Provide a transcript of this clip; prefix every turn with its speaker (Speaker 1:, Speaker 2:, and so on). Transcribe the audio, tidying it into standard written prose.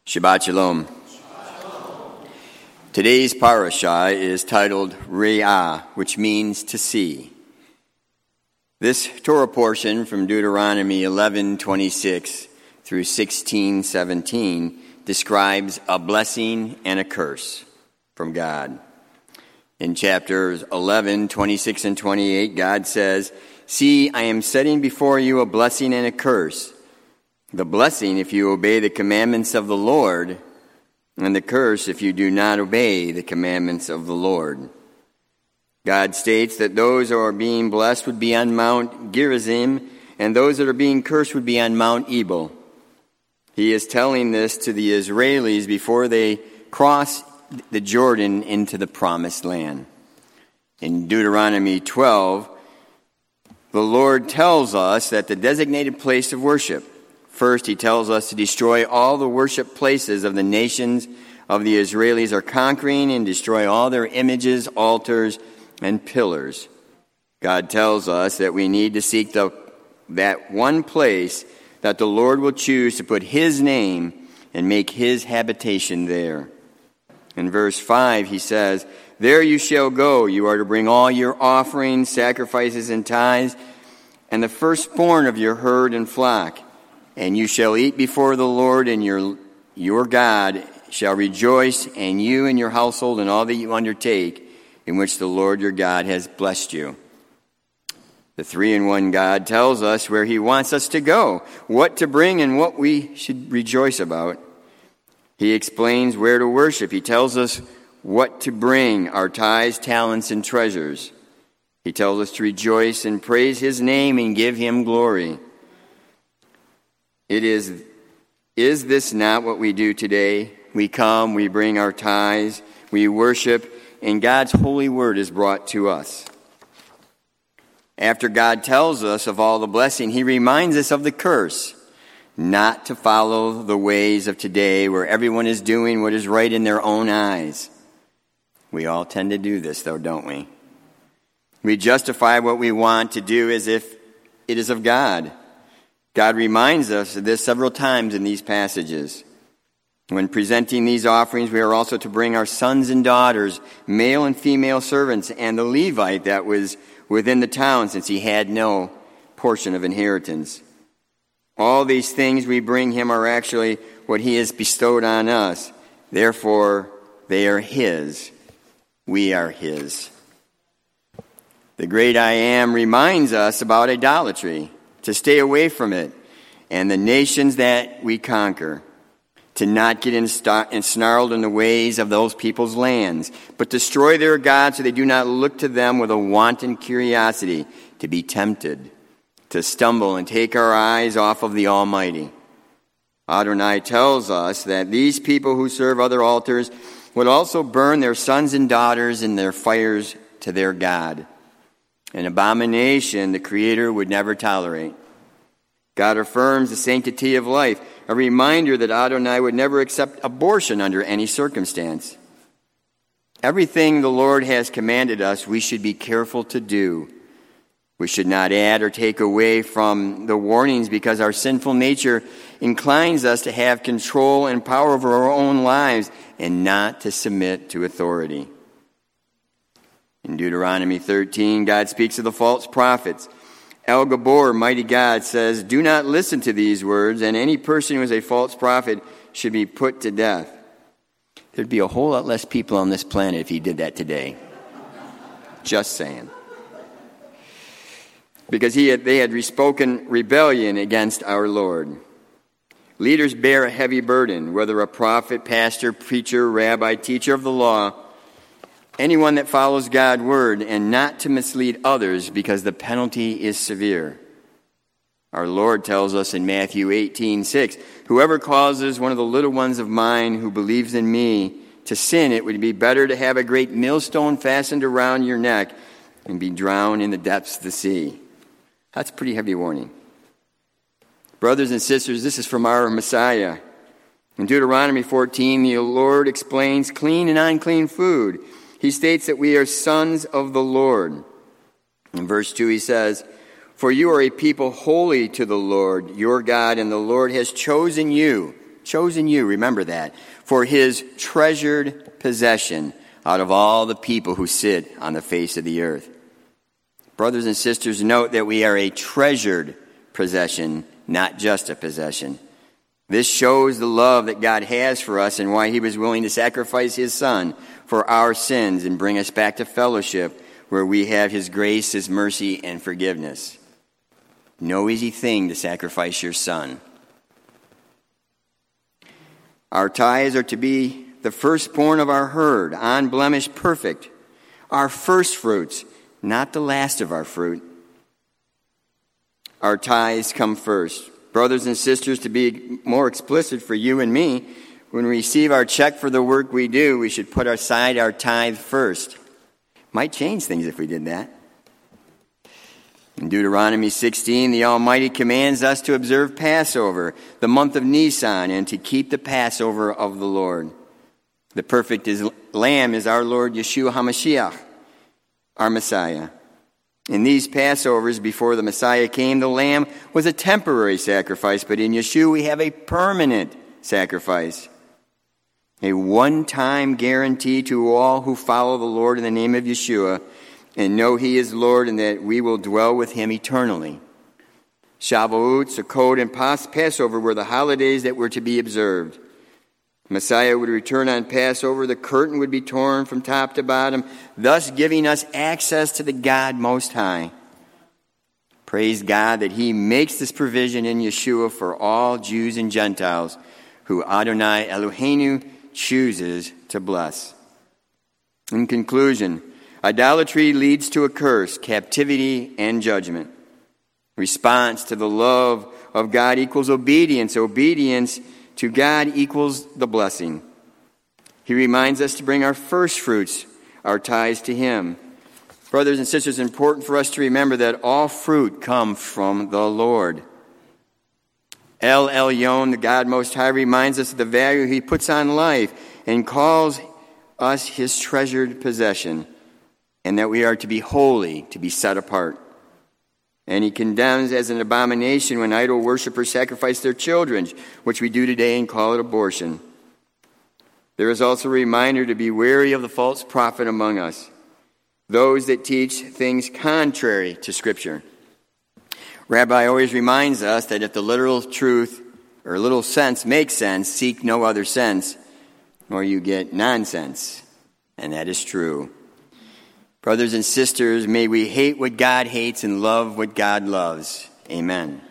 Speaker 1: Shabbat Shalom. Today's parashah is titled Re'ah, which means to see. This Torah portion from Deuteronomy 11:26 through 16:17 describes a blessing and a curse from God. In chapters 11, 26, and 28, God says, "See, I am setting before you a blessing and a curse. The blessing if you obey the commandments of the Lord, and the curse if you do not obey the commandments of the Lord." God states that those who are being blessed would be on Mount Gerizim, and those that are being cursed would be on Mount Ebal. He is telling this to the Israelis before they cross the Jordan into the Promised Land. In Deuteronomy 12, the Lord tells us that the designated place of worship. First, he tells us to destroy all the worship places of the nations of the Israelis are conquering and destroy all their images, altars, and pillars. God tells us that we need to seek that one place that the Lord will choose to put his name and make his habitation there. In verse 5, he says, "There you shall go. You are to bring all your offerings, sacrifices, and tithes, and the firstborn of your herd and flock. And you shall eat before the Lord, and your God shall rejoice, and you and your household and all that you undertake, in which the Lord your God has blessed you." The three-in-one God tells us where he wants us to go, what to bring, and what we should rejoice about. He explains where to worship. He tells us what to bring, our tithes, talents, and treasures. He tells us to rejoice and praise his name and give him glory. Is this not what we do today? We come, we bring our tithes, we worship, and God's holy word is brought to us. After God tells us of all the blessing, he reminds us of the curse, not to follow the ways of today where everyone is doing what is right in their own eyes. We all tend to do this, though, don't we? We justify what we want to do as if it is of God. God reminds us of this several times in these passages. When presenting these offerings, we are also to bring our sons and daughters, male and female servants, and the Levite that was within the town, since he had no portion of inheritance. All these things we bring him are actually what he has bestowed on us. Therefore, they are his. We are his. The great I Am reminds us about idolatry, to stay away from it, and the nations that we conquer, to not get ensnarled in the ways of those people's lands, but destroy their gods so they do not look to them with a wanton curiosity, to be tempted, to stumble and take our eyes off of the Almighty. Adonai tells us that these people who serve other altars would also burn their sons and daughters in their fires to their God. An abomination the Creator would never tolerate. God affirms the sanctity of life, a reminder that Adonai would never accept abortion under any circumstance. Everything the Lord has commanded us, we should be careful to do. We should not add or take away from the warnings because our sinful nature inclines us to have control and power over our own lives and not to submit to authority. In Deuteronomy 13, God speaks of the false prophets. El Gabor, mighty God, says, "Do not listen to these words, and any person who is a false prophet should be put to death." There'd be a whole lot less people on this planet if he did that today. Just saying. Because they had spoken rebellion against our Lord. Leaders bear a heavy burden, whether a prophet, pastor, preacher, rabbi, teacher of the law, anyone that follows God's word, and not to mislead others because the penalty is severe. Our Lord tells us in Matthew 18:6, "Whoever causes one of the little ones of mine who believes in me to sin, it would be better to have a great millstone fastened around your neck and be drowned in the depths of the sea." That's a pretty heavy warning. Brothers and sisters, this is from our Messiah. In Deuteronomy 14, the Lord explains clean and unclean food. He states that we are sons of the Lord. In verse 2 he says, "For you are a people holy to the Lord your God, and the Lord has chosen you chosen you, remember that, for his treasured possession out of all the people who sit on the face of the earth. Brothers and sisters, note that we are a treasured possession, not just a possession. This shows the love that God has for us and why he was willing to sacrifice his son for our sins and bring us back to fellowship where we have his grace, his mercy, and forgiveness. No easy thing to sacrifice your son. Our tithes are to be the firstborn of our herd, unblemished, perfect. Our first fruits, not the last of our fruit. Our tithes come first. Brothers and sisters, to be more explicit for you and me, when we receive our check for the work we do, we should put aside our tithe first. Might change things if we did that. In Deuteronomy 16, the Almighty commands us to observe Passover, the month of Nisan, and to keep the Passover of the Lord. The perfect Lamb is our Lord Yeshua HaMashiach, our Messiah. In these Passovers, before the Messiah came, the lamb was a temporary sacrifice, but in Yeshua we have a permanent sacrifice. A one-time guarantee to all who follow the Lord in the name of Yeshua and know he is Lord and that we will dwell with him eternally. Shavuot, Sukkot, and Passover were the holidays that were to be observed. Messiah would return on Passover. The curtain would be torn from top to bottom, thus giving us access to the God Most High. Praise God that he makes this provision in Yeshua for all Jews and Gentiles who Adonai Eloheinu chooses to bless. In conclusion, idolatry leads to a curse, captivity, and judgment. Response to the love of God equals obedience. Obedience to God equals the blessing. He reminds us to bring our first fruits, our tithes, to him. Brothers and sisters, it's important for us to remember that all fruit comes from the Lord. El Elyon, the God Most High, reminds us of the value he puts on life and calls us his treasured possession, and that we are to be holy, to be set apart. And he condemns as an abomination when idol worshippers sacrifice their children, which we do today and call it abortion. There is also a reminder to be wary of the false prophet among us, those that teach things contrary to Scripture. Rabbi always reminds us that if the literal truth or little sense makes sense, seek no other sense, or you get nonsense. And that is true. Brothers and sisters, may we hate what God hates and love what God loves. Amen.